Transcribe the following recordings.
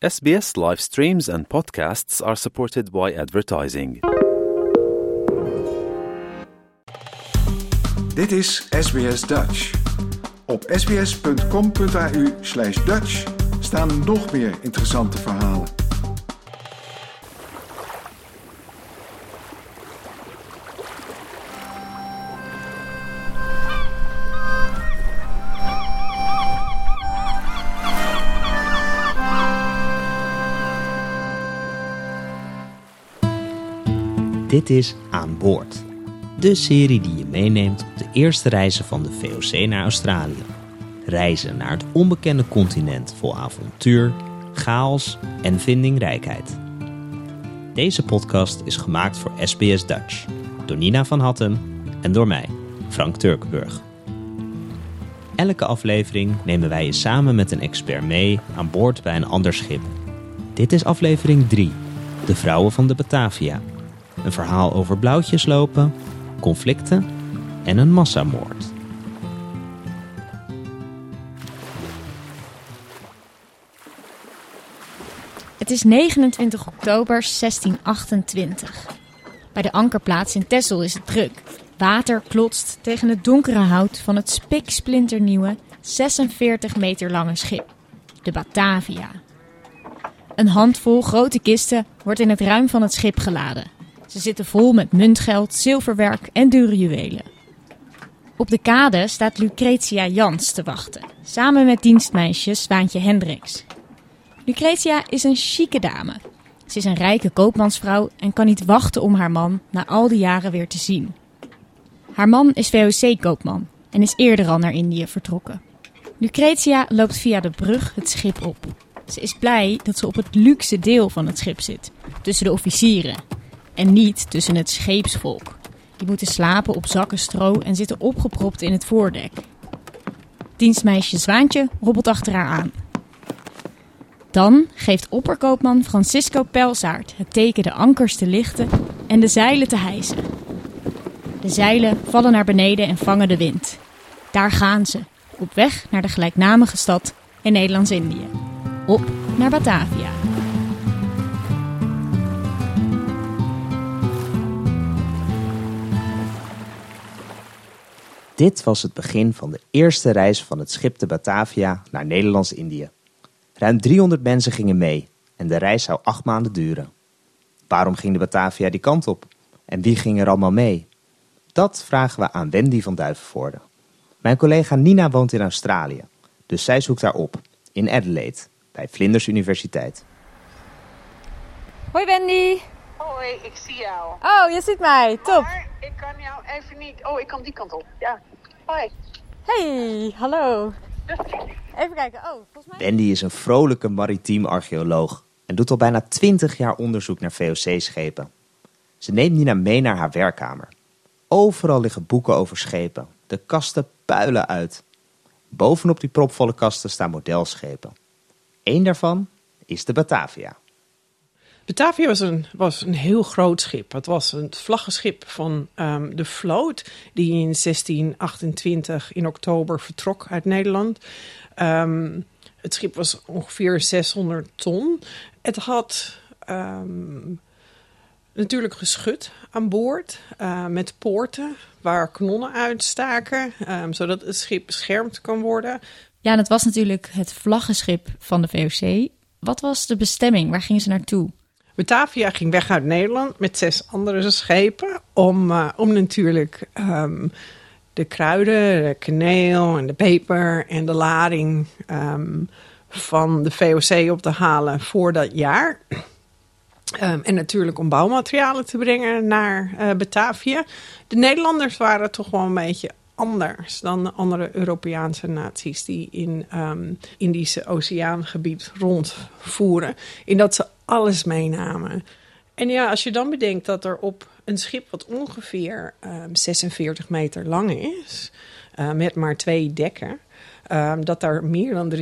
SBS live streams and podcasts are supported by advertising. Dit is SBS Dutch. Op sbs.com.au/Dutch staan nog meer interessante verhalen. Dit is Aan Boord, de serie die je meeneemt op de eerste reizen van de VOC naar Australië. Reizen naar het onbekende continent vol avontuur, chaos en vindingrijkheid. Deze podcast is gemaakt voor SBS Dutch, door Nina van Hattem en door mij, Frank Turkenburg. Elke aflevering nemen wij je samen met een expert mee aan boord bij een ander schip. Dit is aflevering 3, De Vrouwen van de Batavia. Een verhaal over blauwtjes lopen, conflicten en een massamoord. Het is 29 oktober 1628. Bij de ankerplaats in Texel is het druk. Water klotst tegen het donkere hout van het spiksplinternieuwe 46 meter lange schip, de Batavia. Een handvol grote kisten wordt in het ruim van het schip geladen. Ze zitten vol met muntgeld, zilverwerk en dure juwelen. Op de kade staat Lucretia Jans te wachten, samen met dienstmeisje Zwaantje Hendricks. Lucretia is een chique dame. Ze is een rijke koopmansvrouw en kan niet wachten om haar man na al die jaren weer te zien. Haar man is VOC-koopman en is eerder al naar Indië vertrokken. Lucretia loopt via de brug het schip op. Ze is blij dat ze op het luxe deel van het schip zit, tussen de officieren. En niet tussen het scheepsvolk. Die moeten slapen op zakken stro en zitten opgepropt in het voordek. Dienstmeisje Zwaantje hobbelt achter haar aan. Dan geeft opperkoopman Francisco Pelsaert het teken de ankers te lichten en de zeilen te hijsen. De zeilen vallen naar beneden en vangen de wind. Daar gaan ze, op weg naar de gelijknamige stad in Nederlands-Indië. Op naar Batavia. Dit was het begin van de eerste reis van het schip de Batavia naar Nederlands-Indië. Ruim 300 mensen gingen mee en de reis zou 8 maanden duren. Waarom ging de Batavia die kant op? En wie ging er allemaal mee? Dat vragen we aan Wendy van Duivenvoorde. Mijn collega Nina woont in Australië, dus zij zoekt haar op, in Adelaide, bij Flinders Universiteit. Hoi Wendy. Hoi, ik zie jou. Oh, je ziet mij. Top. Maar ik kan jou even niet... Oh, ik kan die kant op. Ja. Hoi. Hey, hallo. Even kijken. Oh, volgens mij... Wendy is een vrolijke maritiem archeoloog en doet al bijna 20 jaar onderzoek naar VOC-schepen. Ze neemt Nina mee naar haar werkkamer. Overal liggen boeken over schepen. De kasten puilen uit. Bovenop die propvolle kasten staan modelschepen. Eén daarvan is de Batavia. Batavia was een heel groot schip. Het was het vlaggenschip van de vloot die in 1628 in oktober vertrok uit Nederland. Het schip was ongeveer 600 ton. Het had natuurlijk geschut aan boord met poorten waar kanonnen uitstaken, zodat het schip beschermd kan worden. Ja, en het was natuurlijk het vlaggenschip van de VOC. Wat was de bestemming? Waar gingen ze naartoe? Batavia ging weg uit Nederland met 6 andere schepen om natuurlijk de kruiden, de kaneel en de peper en de lading van de VOC op te halen voor dat jaar. En natuurlijk om bouwmaterialen te brengen naar Batavia. De Nederlanders waren toch wel een beetje anders dan de andere Europese naties die in Indische Oceaangebied rondvoeren. In dat ze alles meenamen. En ja, als je dan bedenkt dat er op een schip wat ongeveer 46 meter lang is, met maar 2 dekken, dat er meer dan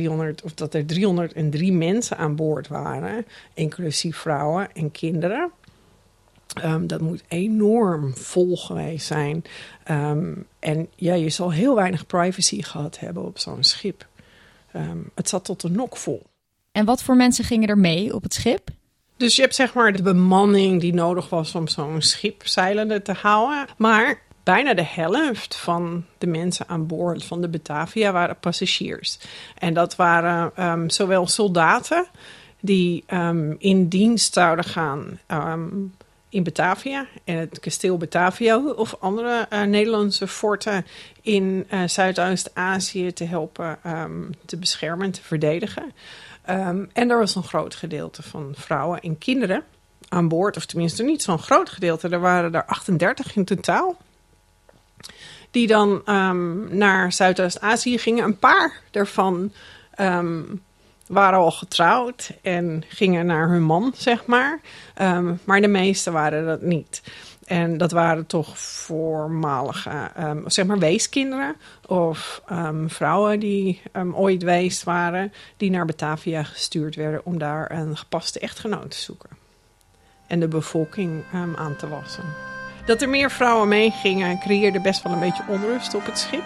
303 mensen aan boord waren, inclusief vrouwen en kinderen. Dat moet enorm vol geweest zijn. En ja, je zal heel weinig privacy gehad hebben op zo'n schip. Het zat tot de nok vol. En wat voor mensen gingen er mee op het schip? Dus je hebt zeg maar de bemanning die nodig was om zo'n schip zeilende te houden. Maar bijna de helft van de mensen aan boord van de Batavia waren passagiers. En dat waren zowel soldaten die in dienst zouden gaan in Batavia en het kasteel Batavia of andere Nederlandse forten in Zuidoost-Azië te helpen te beschermen en te verdedigen. En er was een groot gedeelte van vrouwen en kinderen aan boord, of tenminste niet zo'n groot gedeelte. Er waren er 38 in totaal. Die dan naar Zuidoost-Azië gingen. Een paar daarvan waren al getrouwd en gingen naar hun man, zeg maar. Maar de meeste waren dat niet. En dat waren toch voormalige, zeg maar weeskinderen of vrouwen die ooit wees waren, die naar Batavia gestuurd werden om daar een gepaste echtgenoot te zoeken. En de bevolking aan te wassen. Dat er meer vrouwen meegingen creëerde best wel een beetje onrust op het schip.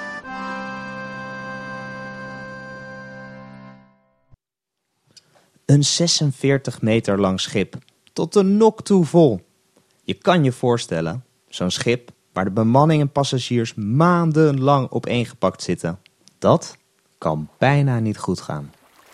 Een 46 meter lang schip, tot de nok toe vol. Je kan je voorstellen, zo'n schip waar de bemanning en passagiers maandenlang opeengepakt zitten. Dat kan bijna niet goed gaan.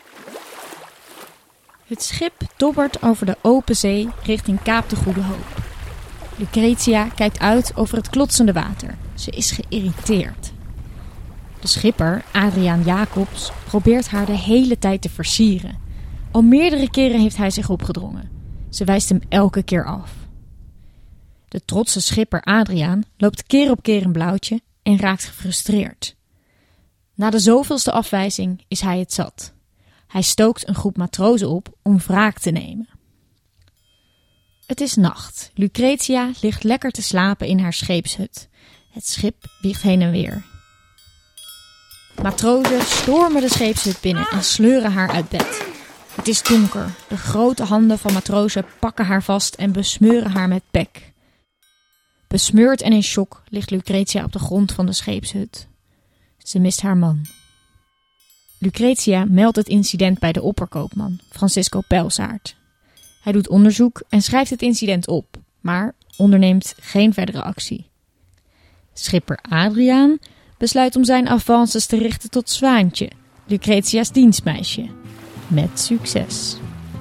Het schip dobbert over de open zee richting Kaap de Goede Hoop. Lucretia kijkt uit over het klotsende water. Ze is geïrriteerd. De schipper, Adriaan Jacobs, probeert haar de hele tijd te versieren. Al meerdere keren heeft hij zich opgedrongen. Ze wijst hem elke keer af. De trotse schipper Adriaan loopt keer op keer een blauwtje en raakt gefrustreerd. Na de zoveelste afwijzing is hij het zat. Hij stookt een groep matrozen op om wraak te nemen. Het is nacht. Lucretia ligt lekker te slapen in haar scheepshut. Het schip wiegt heen en weer. Matrozen stormen de scheepshut binnen en sleuren haar uit bed. Het is donker. De grote handen van matrozen pakken haar vast en besmeuren haar met pek. Besmeurd en in shock ligt Lucretia op de grond van de scheepshut. Ze mist haar man. Lucretia meldt het incident bij de opperkoopman, Francisco Pelsaert. Hij doet onderzoek en schrijft het incident op, maar onderneemt geen verdere actie. Schipper Adriaan besluit om zijn avances te richten tot Zwaantje, Lucretia's dienstmeisje. Met succes.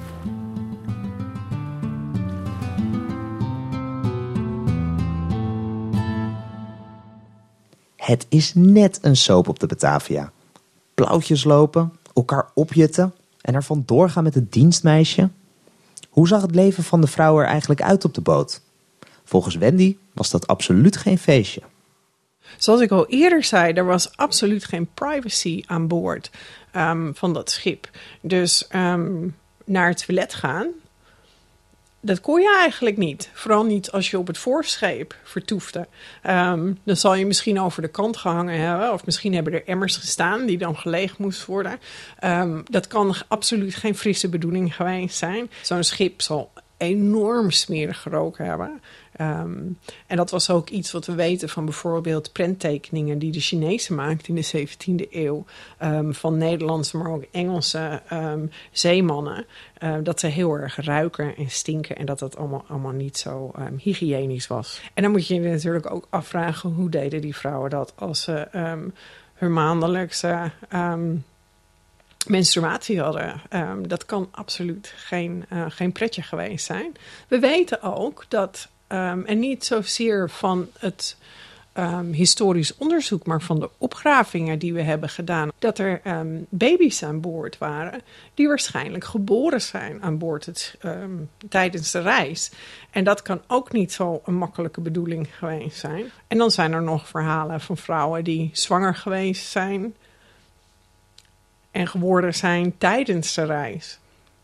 Het is net een soap op de Batavia. Blauwtjes lopen, elkaar opjutten en er vandoor gaan met het dienstmeisje. Hoe zag het leven van de vrouw er eigenlijk uit op de boot? Volgens Wendy was dat absoluut geen feestje. Zoals ik al eerder zei, er was absoluut geen privacy aan boord van dat schip. Dus naar het toilet gaan, dat kon je eigenlijk niet. Vooral niet als je op het voorscheep vertoefde. Dan zal je misschien over de kant gehangen hebben. Of misschien hebben er emmers gestaan die dan geleegd moest worden. Dat kan absoluut geen frisse bedoeling geweest zijn. Zo'n schip zal enorm smerig geroken hebben. En dat was ook iets wat we weten van bijvoorbeeld prenttekeningen die de Chinezen maakten in de 17e eeuw. Van Nederlandse, maar ook Engelse zeemannen. Dat ze heel erg ruiken en stinken en dat dat allemaal niet zo hygiënisch was. En dan moet je je natuurlijk ook afvragen, hoe deden die vrouwen dat als ze hun maandelijkse menstruatie hadden. Dat kan absoluut geen pretje geweest zijn. We weten ook dat, en niet zozeer van het historisch onderzoek, maar van de opgravingen die we hebben gedaan, dat er baby's aan boord waren die waarschijnlijk geboren zijn aan boord tijdens de reis. En dat kan ook niet zo een makkelijke bedoeling geweest zijn. En dan zijn er nog verhalen van vrouwen die zwanger geweest zijn en geworden zijn tijdens de reis.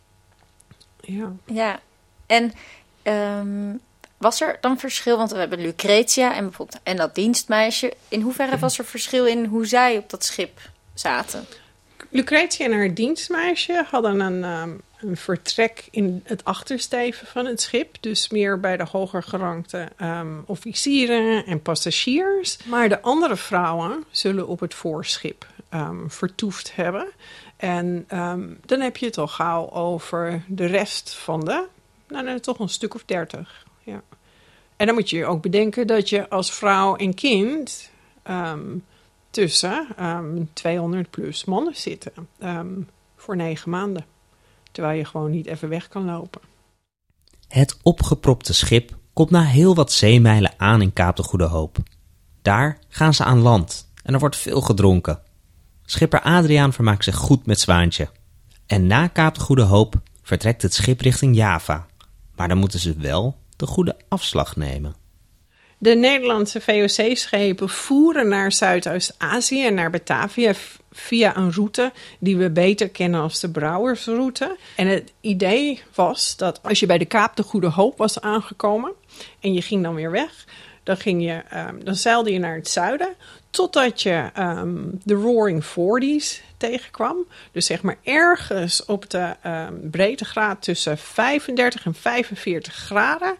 Ja. En was er dan verschil? Want we hebben Lucretia en dat dienstmeisje. In hoeverre was er verschil in hoe zij op dat schip zaten? Lucretia en haar dienstmeisje hadden een vertrek in het achtersteven van het schip. Dus meer bij de hoger gerankte officieren en passagiers. Maar de andere vrouwen zullen op het voorschip vertoefd hebben. En dan heb je het al gauw over de rest van dan toch een stuk of 30. Ja. En dan moet je ook bedenken dat je als vrouw en kind tussen 200 plus mannen zitten. Voor 9 maanden. Terwijl je gewoon niet even weg kan lopen. Het opgepropte schip komt na heel wat zeemijlen aan in Kaap de Goede Hoop. Daar gaan ze aan land en er wordt veel gedronken. Schipper Adriaan vermaakt zich goed met Zwaantje. En na Kaap de Goede Hoop vertrekt het schip richting Java. Maar dan moeten ze wel de goede afslag nemen. De Nederlandse VOC-schepen voeren naar Zuidoost-Azië en naar Batavia via een route die we beter kennen als de Brouwersroute. En het idee was dat als je bij de Kaap de Goede Hoop was aangekomen en je ging dan weer weg, dan zeilde je naar het zuiden totdat je de Roaring Forties tegenkwam. Dus zeg maar ergens op de breedtegraad tussen 35 en 45 graden.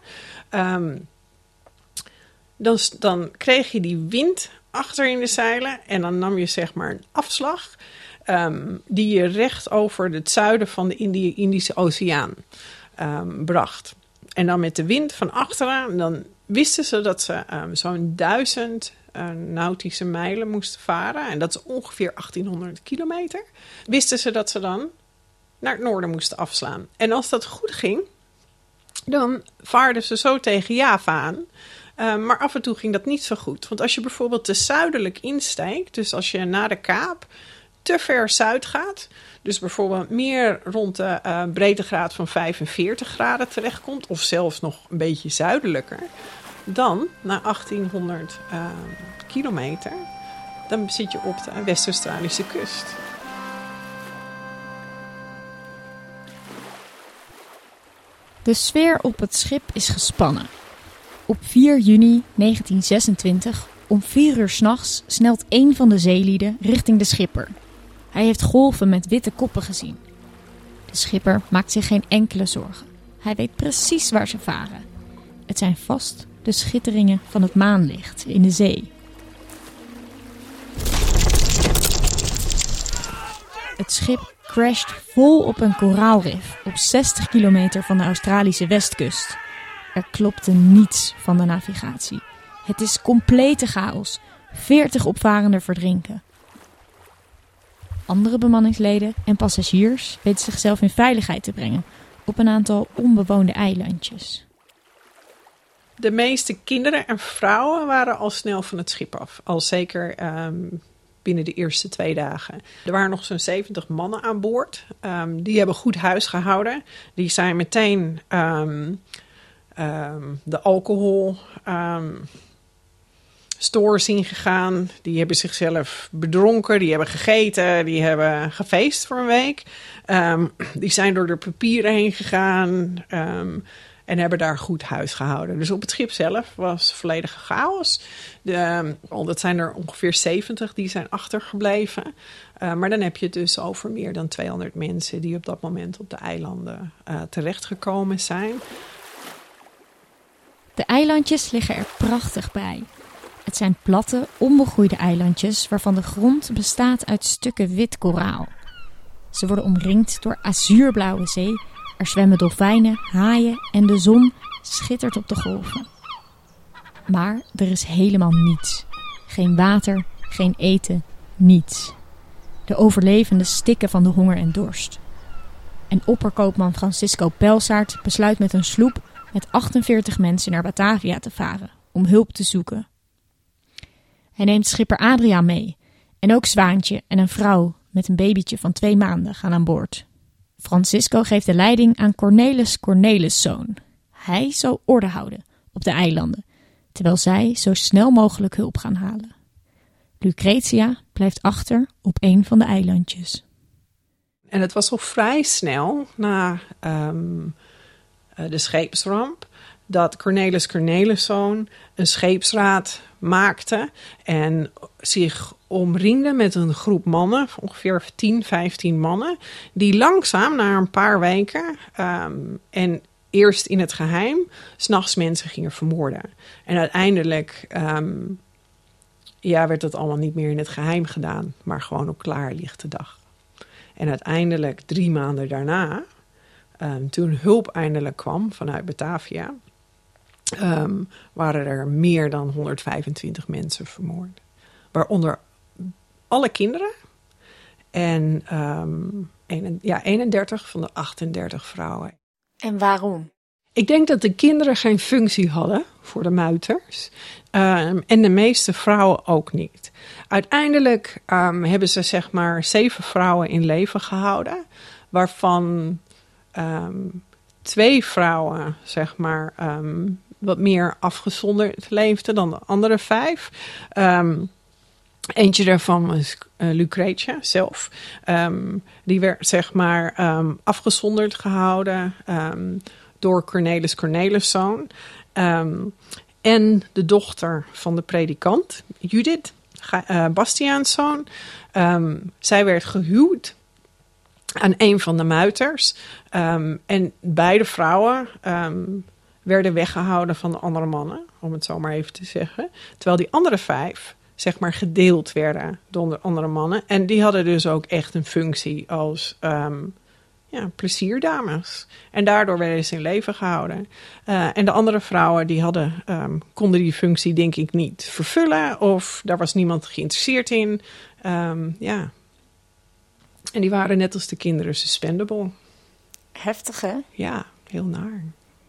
Dan kreeg je die wind achter in de zeilen en dan nam je zeg maar een afslag die je recht over het zuiden van de Indische Oceaan bracht. En dan met de wind van achteren, dan wisten ze dat ze zo'n 1000 nautische mijlen moesten varen. En dat is ongeveer 1800 kilometer. Wisten ze dat ze dan naar het noorden moesten afslaan. En als dat goed ging, dan vaarden ze zo tegen Java aan. Maar af en toe ging dat niet zo goed. Want als je bijvoorbeeld te zuidelijk insteekt, dus als je naar de Kaap te ver zuid gaat, dus bijvoorbeeld meer rond de breedtegraad van 45 graden terechtkomt, of zelfs nog een beetje zuidelijker, dan, na 1800 kilometer, dan zit je op de West-Australische kust. De sfeer op het schip is gespannen. Op 4 juni 1926, om 4 uur 's nachts, snelt een van de zeelieden richting de schipper. Hij heeft golven met witte koppen gezien. De schipper maakt zich geen enkele zorgen. Hij weet precies waar ze varen. Het zijn vast de schitteringen van het maanlicht in de zee. Het schip crasht vol op een koraalrif op 60 kilometer van de Australische westkust. Er klopte niets van de navigatie. Het is complete chaos. 40 opvarenden verdrinken. Andere bemanningsleden en passagiers weten zichzelf in veiligheid te brengen op een aantal onbewoonde eilandjes. De meeste kinderen en vrouwen waren al snel van het schip af. Al zeker binnen de eerste 2 dagen. Er waren nog zo'n 70 mannen aan boord. Die hebben goed huis gehouden. Die zijn meteen de alcohol stores ingegaan. Die hebben zichzelf bedronken. Die hebben gegeten. Die hebben gefeest voor een week. Die zijn door de papieren heen gegaan. En hebben daar goed huis gehouden. Dus op het schip zelf was volledige chaos. Dat zijn er ongeveer 70 die zijn achtergebleven. Maar dan heb je het dus over meer dan 200 mensen die op dat moment op de eilanden terechtgekomen zijn. De eilandjes liggen er prachtig bij. Het zijn platte, onbegroeide eilandjes waarvan de grond bestaat uit stukken wit koraal. Ze worden omringd door azuurblauwe zee. Er zwemmen dolfijnen, haaien en de zon schittert op de golven. Maar er is helemaal niets. Geen water, geen eten, niets. De overlevenden stikken van de honger en dorst. En opperkoopman Francisco Pelsaert besluit met een sloep met 48 mensen naar Batavia te varen om hulp te zoeken. Hij neemt schipper Adriaan mee en ook Zwaantje en een vrouw met een babytje van 2 maanden gaan aan boord. Francisco geeft de leiding aan Cornelis Corneliszoon. Hij zal orde houden op de eilanden, terwijl zij zo snel mogelijk hulp gaan halen. Lucretia blijft achter op een van de eilandjes. En het was al vrij snel na de scheepsramp dat Cornelis Corneliszoon een scheepsraad maakte en zich omringde met een groep mannen, ongeveer 10, 15 mannen, die langzaam na een paar weken en eerst in het geheim 's nachts mensen gingen vermoorden. En uiteindelijk werd dat allemaal niet meer in het geheim gedaan, maar gewoon op klaarlichte dag. En uiteindelijk 3 maanden daarna, toen hulp eindelijk kwam vanuit Batavia, waren er meer dan 125 mensen vermoord. Waaronder alle kinderen en 31 van de 38 vrouwen. En waarom? Ik denk dat de kinderen geen functie hadden voor de muiters. En de meeste vrouwen ook niet. Uiteindelijk hebben ze zeg maar 7 vrouwen in leven gehouden. Waarvan 2 vrouwen zeg maar wat meer afgezonderd leefden dan de andere 5. Eentje daarvan was Lucretia zelf. Die werd zeg maar afgezonderd gehouden door Cornelis Corneliszoon. En de dochter van de predikant, Judith Bastiaanszoon. Zij werd gehuwd aan een van de muiters. En beide vrouwen werden weggehouden van de andere mannen, om het zo maar even te zeggen. Terwijl die andere 5 zeg maar gedeeld werden door de andere mannen. En die hadden dus ook echt een functie als plezierdames. En daardoor werden ze in leven gehouden. En de andere vrouwen die konden die functie denk ik niet vervullen. Of daar was niemand geïnteresseerd in. En die waren net als de kinderen suspendable. Heftig, hè? Ja, heel naar.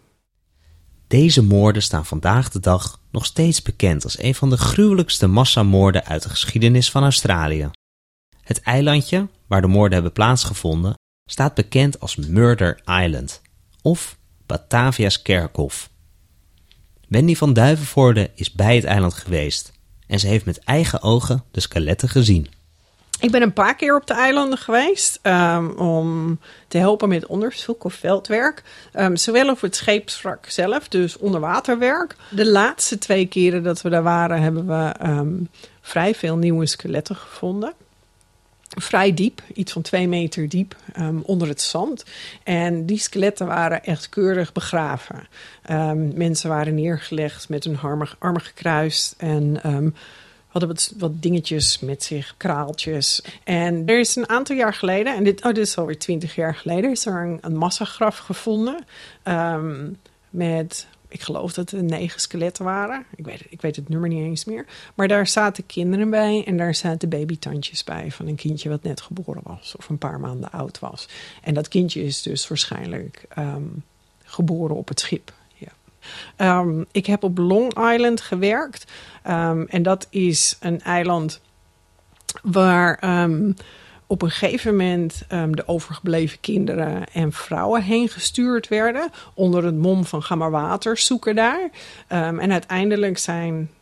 Deze moorden staan vandaag de dag nog steeds bekend als een van de gruwelijkste massamoorden uit de geschiedenis van Australië. Het eilandje waar de moorden hebben plaatsgevonden staat bekend als Murder Island of Batavia's kerkhof. Wendy van Duivenvoorde is bij het eiland geweest en ze heeft met eigen ogen de skeletten gezien. Ik ben een paar keer op de eilanden geweest om te helpen met onderzoek of veldwerk. Zowel op het scheepswrak zelf, dus onderwaterwerk. De laatste 2 keren dat we daar waren, hebben we vrij veel nieuwe skeletten gevonden. Vrij diep, iets van 2 meter diep, onder het zand. En die skeletten waren echt keurig begraven. Mensen waren neergelegd met hun armen gekruist en hadden wat dingetjes met zich, kraaltjes. En er is een aantal jaar geleden, en dit is alweer 20 jaar geleden, is er een massagraf gevonden met, ik geloof dat er 9 skeletten waren. Ik weet het nummer niet eens meer. Maar daar zaten kinderen bij en daar zaten babytandjes bij van een kindje wat net geboren was of een paar maanden oud was. En dat kindje is dus waarschijnlijk geboren op het schip. Ik heb op Long Island gewerkt. En dat is een eiland waar op een gegeven moment de overgebleven kinderen en vrouwen heen gestuurd werden. Onder het mom van ga maar water zoeken daar. En uiteindelijk zijn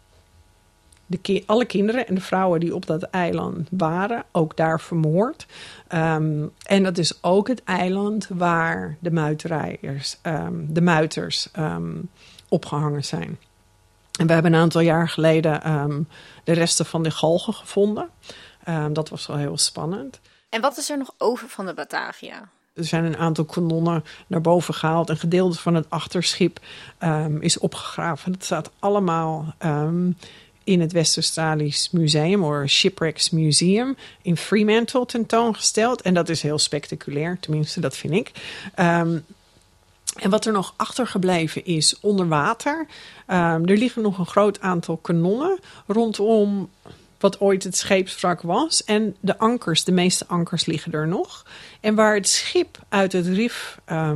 alle kinderen en de vrouwen die op dat eiland waren ook daar vermoord. En dat is ook het eiland waar de muiters opgehangen zijn. En we hebben een aantal jaar geleden de resten van de galgen gevonden. Dat was wel heel spannend. En wat is er nog over van de Batavia? Er zijn een aantal kanonnen naar boven gehaald. Een gedeelte van het achterschip is opgegraven. Dat staat allemaal in het West-Australisch Museum, of Shipwrecks Museum, in Fremantle tentoongesteld. En dat is heel spectaculair, tenminste dat vind ik. En wat er nog achtergebleven is onder water. Er liggen nog een groot aantal kanonnen rondom wat ooit het scheepswrak was. En de meeste ankers liggen er nog. En waar het schip uit het rif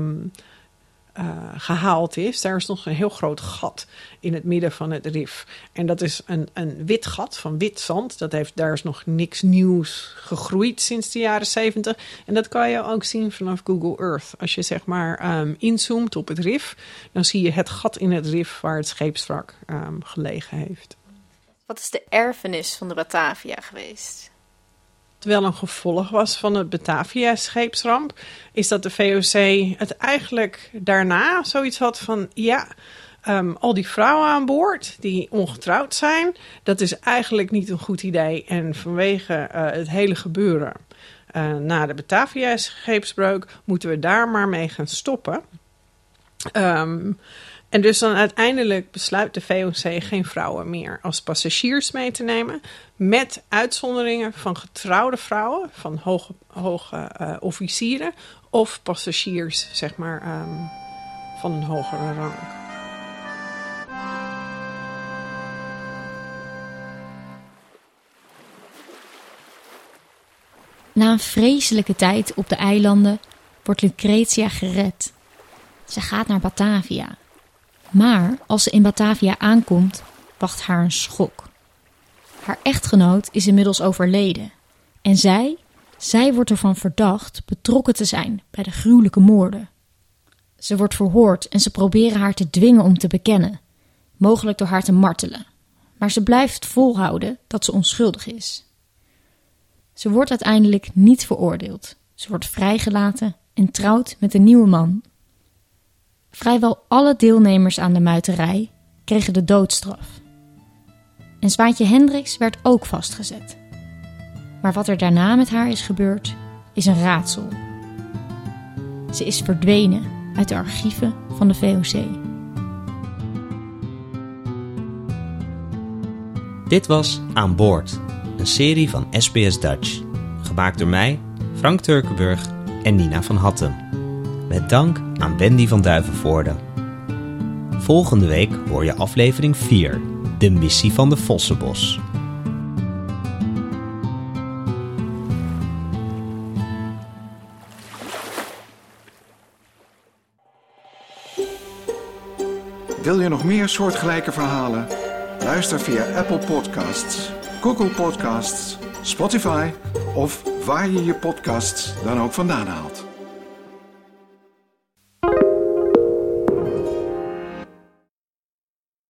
gehaald is, daar is nog een heel groot gat in het midden van het rif. En dat is een wit gat van wit zand. Daar is nog niks nieuws gegroeid sinds de jaren 70. En dat kan je ook zien vanaf Google Earth. Als je zeg maar inzoomt op het rif, dan zie je het gat in het rif waar het scheepswrak gelegen heeft. Wat is de erfenis van de Batavia geweest? Wel een gevolg was van het Batavia-scheepsramp, is dat de VOC het eigenlijk daarna zoiets had van, al die vrouwen aan boord die ongetrouwd zijn, dat is eigenlijk niet een goed idee. En vanwege het hele gebeuren na de Batavia-scheepsbreuk moeten we daar maar mee gaan stoppen. En dus dan uiteindelijk besluit de VOC geen vrouwen meer als passagiers mee te nemen. Met uitzonderingen van getrouwde vrouwen, van hoge officieren of passagiers, zeg maar, van een hogere rang. Na een vreselijke tijd op de eilanden wordt Lucretia gered. Ze gaat naar Batavia. Maar als ze in Batavia aankomt, wacht haar een schok. Haar echtgenoot is inmiddels overleden. En zij wordt ervan verdacht betrokken te zijn bij de gruwelijke moorden. Ze wordt verhoord en ze proberen haar te dwingen om te bekennen. Mogelijk door haar te martelen. Maar ze blijft volhouden dat ze onschuldig is. Ze wordt uiteindelijk niet veroordeeld. Ze wordt vrijgelaten en trouwt met een nieuwe man. Vrijwel alle deelnemers aan de muiterij kregen de doodstraf. En Zwaantje Hendricks werd ook vastgezet. Maar wat er daarna met haar is gebeurd, is een raadsel. Ze is verdwenen uit de archieven van de VOC. Dit was Aan Boord, een serie van SBS Dutch. Gemaakt door mij, Frank Turkenburg en Nina van Hattem. Met dank aan Wendy van Duivenvoorde. Volgende week hoor je aflevering 4, de missie van de Vossenbos. Wil je nog meer soortgelijke verhalen? Luister via Apple Podcasts, Google Podcasts, Spotify of waar je je podcasts dan ook vandaan haalt.